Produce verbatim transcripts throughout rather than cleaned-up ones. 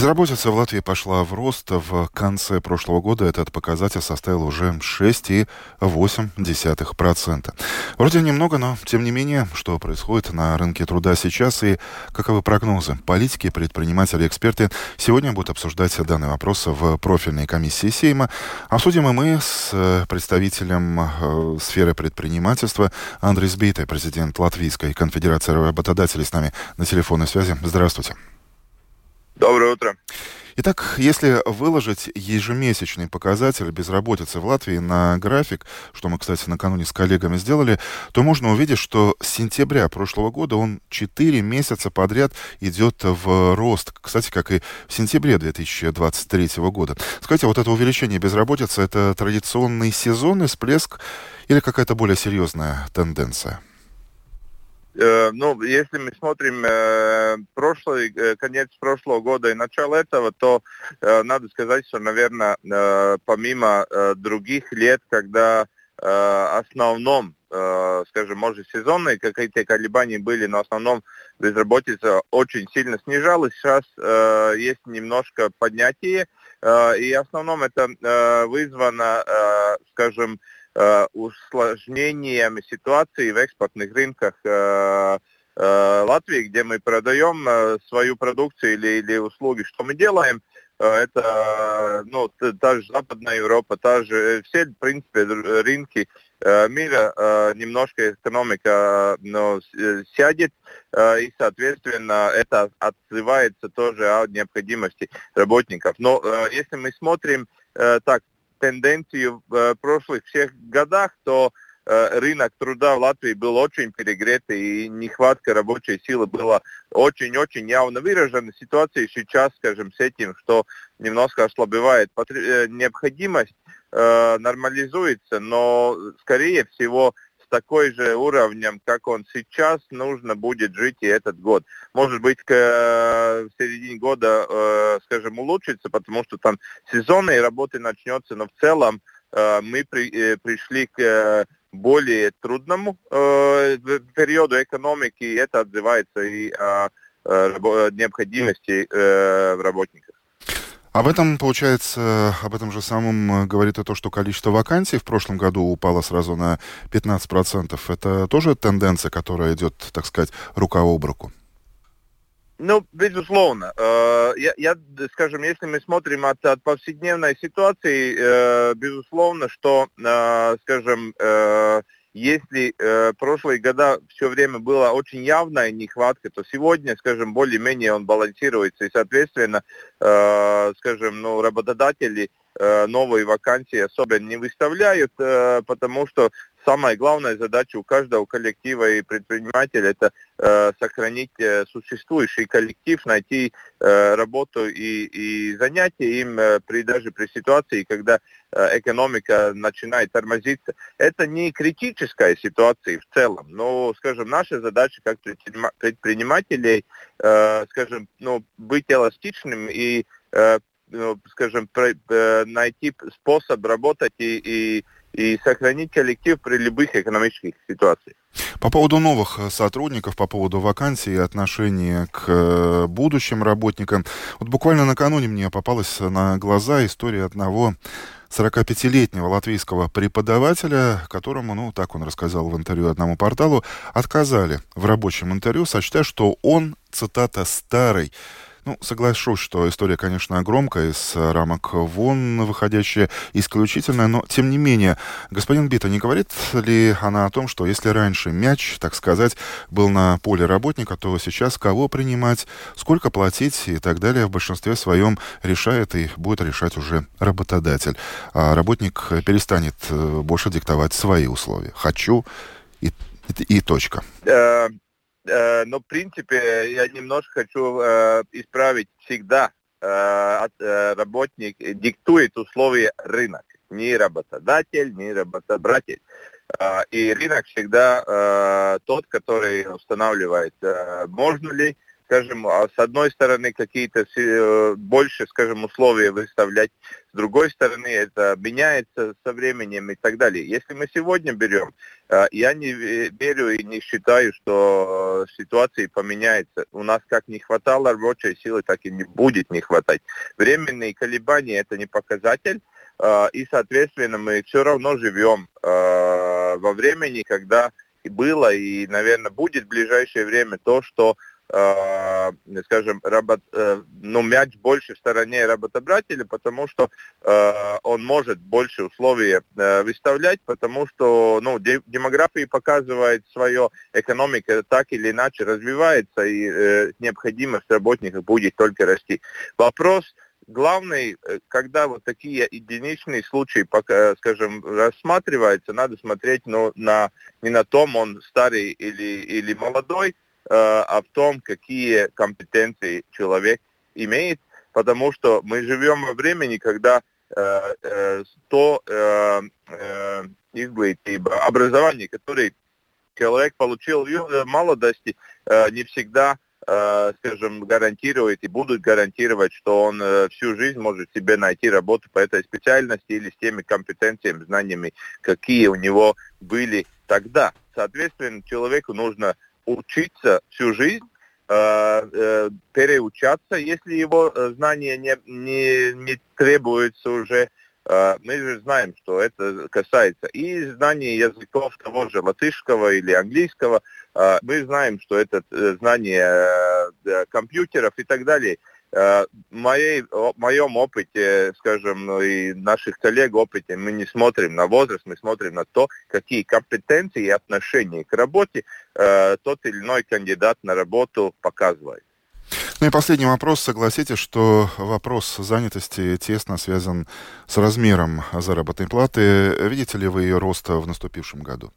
Безработица в Латвии пошла в рост. В конце прошлого года этот показатель составил уже шесть целых восемь десятых процента. Вроде немного, но тем не менее, что происходит на рынке труда сейчас и каковы прогнозы политики, предприниматели, эксперты, сегодня будут обсуждать данный вопрос в профильной комиссии Сейма. Обсудим и мы с представителем э, сферы предпринимательства Андрис Бейте, президент Латвийской конфедерации работодателей, с нами на телефонной связи. Здравствуйте. Доброе утро. Итак, если выложить ежемесячный показатель безработицы в Латвии на график, что мы, кстати, накануне с коллегами сделали, то можно увидеть, что с сентября прошлого года он четыре месяца подряд идет в рост. Кстати, как и в сентябре две тысячи двадцать третьего года. Скажите, вот это увеличение безработицы, это традиционный сезонный всплеск или какая-то более серьезная тенденция? Ну, если мы смотрим э, прошлый, э, конец прошлого года и начало этого, то э, надо сказать, что, наверное, э, помимо э, других лет, когда э, основном, э, скажем, может, сезонные какие-то колебания были, но в основном безработица очень сильно снижалась, сейчас э, есть немножко поднятие, э, и в основном это э, вызвано, э, скажем, усложнением ситуации в экспортных рынках э, э, Латвии, где мы продаем э, свою продукцию или, или услуги. Что мы делаем? Э, это ну, та же Западная Европа, та же, все, в принципе, рынки э, мира, э, немножко экономика ну, сядет, э, и, соответственно, это отзывается тоже о необходимости работников. Но э, если мы смотрим э, так, тенденцию в прошлых всех годах, то э, рынок труда в Латвии был очень перегретый, и нехватка рабочей силы была очень-очень явно выражена. Ситуация сейчас, скажем, с этим, что немножко ослабевает Потр... необходимость, э, нормализуется, но, скорее всего, такой же уровнем, как он сейчас, нужно будет жить и этот год. Может быть, к э, середине года, э, скажем, улучшится, потому что там сезонные работы начнется, но в целом э, мы при, э, пришли к э, более трудному э, периоду экономики, и это отзывается и о э, необходимости э, в работниках. Об этом, получается, об этом же самом говорит и то, что количество вакансий в прошлом году упало сразу на пятнадцать процентов. Это тоже тенденция, которая идет, так сказать, рука об руку? Ну, безусловно. Я, я, скажем, если мы смотрим от, от повседневной ситуации, безусловно, что, скажем, если э, прошлые года все время была очень явная нехватка, то сегодня, скажем, более-менее он балансируется. И, соответственно, э, скажем, ну, работодатели э, новые вакансии особо не выставляют, э, потому что самая главная задача у каждого коллектива и предпринимателя – это э, сохранить э, существующий коллектив, найти э, работу и, и занятия им э, при, даже при ситуации, когда э, экономика начинает тормозиться. Это не критическая ситуация в целом, но, скажем, наша задача как предпринимателей, э, скажем, ну, быть эластичным и, э, ну, скажем, про, э, найти способ работать и, и и сохранить коллектив при любых экономических ситуациях. По поводу новых сотрудников, по поводу вакансий и отношения к будущим работникам. Вот буквально накануне мне попалась на глаза история одного сорокапятилетнего латвийского преподавателя, которому, ну, так он рассказал в интервью одному порталу, отказали в рабочем интервью, сочтя, что он, цитата, «старый». Ну, соглашусь, что история, конечно, громкая, из рамок вон выходящая, исключительная, но, тем не менее, господин Бита, не говорит ли она о том, что если раньше мяч, так сказать, был на поле работника, то сейчас кого принимать, сколько платить и так далее в большинстве своем решает и будет решать уже работодатель. А работник перестанет больше диктовать свои условия. Хочу и, и, и точка. Но, в принципе, я немножко хочу э, исправить всегда. Э, э, работник диктует условия рынок. Не работодатель, не работодатель. Э, и рынок всегда э, тот, который устанавливает, э, можно ли скажем, с одной стороны какие-то больше, скажем, условия выставлять, с другой стороны это меняется со временем и так далее. Если мы сегодня берем, я не верю и не считаю, что ситуация поменяется. У нас как не хватало рабочей силы, так и не будет не хватать. Временные колебания это не показатель, и, соответственно, мы все равно живем во времени, когда было и, наверное, будет в ближайшее время то, что Uh, скажем, работ, uh, ну, мяч больше в стороне работодателя, потому что uh, он может больше условий uh, выставлять, потому что ну, де- демография показывает свою экономику так или иначе развивается, и uh, необходимость работников будет только расти. Вопрос главный, когда вот такие единичные случаи, пока, скажем, рассматриваются, надо смотреть ну, на, не на том, он старый или, или молодой, а в том, какие компетенции человек имеет, потому что мы живем во времени, когда э, э, то э, э, изглытиба, образование, которое человек получил в молодости, э, не всегда, э, скажем, гарантирует и будут гарантировать, что он э, всю жизнь может себе найти работу по этой специальности или с теми компетенциями, знаниями, какие у него были тогда. Соответственно, человеку нужно учиться всю жизнь, э, э, переучаться, если его знания не, не, не требуются уже. Э, мы же знаем, что это касается и знаний языков того же латышского или английского. Э, мы знаем, что это знание э, компьютеров и так далее. В моей, в моем опыте, скажем, и наших коллег опыте, мы не смотрим на возраст, мы смотрим на то, какие компетенции и отношения к работе э, тот или иной кандидат на работу показывает. Ну и последний вопрос. Согласитесь, что вопрос занятости тесно связан с размером заработной платы. Видите ли вы ее роста в наступившем году?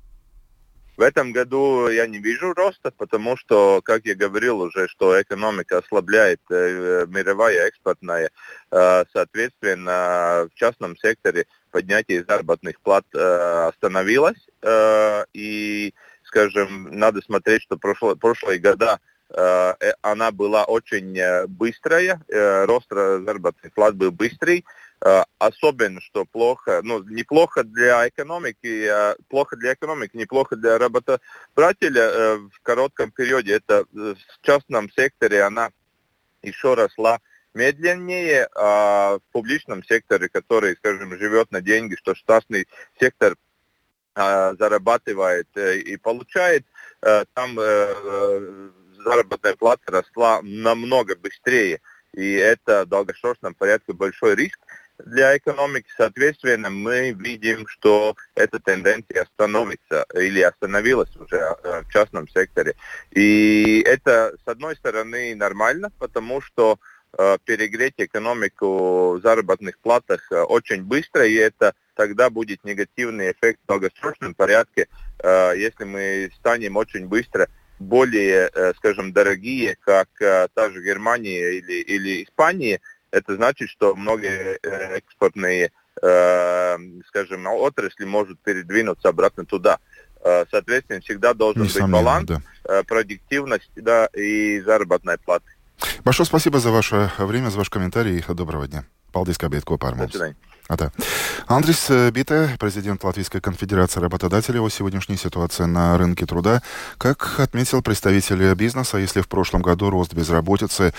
В этом году я не вижу роста, потому что, как я говорил уже, что экономика ослабляет, э, мировая, экспортная. Э, соответственно, в частном секторе поднятие заработных плат э, остановилось. Э, и, скажем, надо смотреть, что прошло, прошлые года э, она была очень быстрая, э, рост заработных плат был быстрый. Uh, особенно, что плохо, ну, неплохо для экономики, а плохо для экономики, неплохо для работодателя uh, в коротком периоде. Это в частном секторе она еще росла медленнее, а в публичном секторе, который, скажем, живет на деньги, что частный сектор uh, зарабатывает uh, и получает, uh, там uh, заработная плата росла намного быстрее. И это в долгосрочном порядке большой риск для экономики. Соответственно, мы видим, что эта тенденция остановится или остановилась уже в частном секторе. И это, с одной стороны, нормально, потому что э, перегреть экономику в заработных платах э, очень быстро, и это тогда будет негативный эффект в долгосрочном порядке, э, если мы станем очень быстро более, э, скажем, дорогие, как э, та же Германия или, или Испания. Это значит, что многие э, экспортные, э, скажем, отрасли могут передвинуться обратно туда. Э, соответственно, всегда должен Несомненно, быть баланс, да. э, продуктивность, да, и заработной платы. Большое спасибо за ваше время, за ваш комментарий. Доброго дня. Paldies, ka bijat kopā ar mums. Это Андрис Бите, президент Латвийской конфедерации работодателей, о сегодняшней ситуации на рынке труда. Как отметил представитель бизнеса, если в прошлом году рост безработицы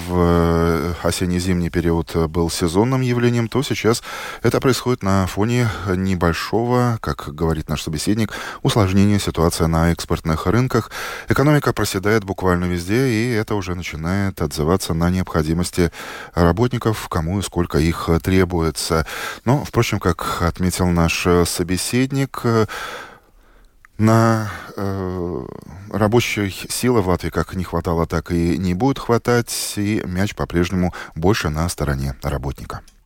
в осенне-зимний период был сезонным явлением, то сейчас это происходит на фоне небольшого, как говорит наш собеседник, усложнения ситуации на экспортных рынках. Экономика проседает буквально везде, и это уже начинает отзываться на необходимости работников, кому и сколько их требуется. Но, впрочем, как отметил наш собеседник, на э, рабочей силы в Латвии как не хватало, так и не будет хватать, и мяч по-прежнему больше на стороне работника.